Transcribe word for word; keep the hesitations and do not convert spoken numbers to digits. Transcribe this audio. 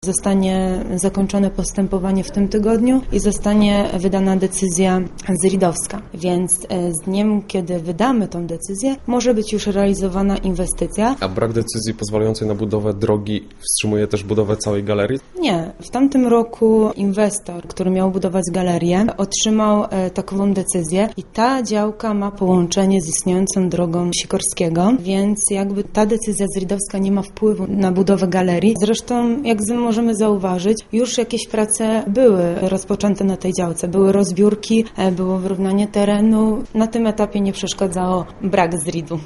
Zostanie zakończone postępowanie w tym tygodniu i zostanie wydana decyzja zridowska. Więc z dniem, kiedy wydamy tą decyzję, może być już realizowana inwestycja. A brak decyzji pozwalającej na budowę drogi wstrzymuje też budowę całej galerii? Nie. W tamtym roku inwestor, który miał budować galerię, otrzymał takową decyzję i ta działka ma połączenie z istniejącą drogą Sikorskiego, więc jakby ta decyzja zridowska nie ma wpływu na budowę galerii. Zresztą, jak możemy zauważyć, już jakieś prace były rozpoczęte na tej działce. Były rozbiórki, było wyrównanie terenu. Na tym etapie nie przeszkadzało brak zridu.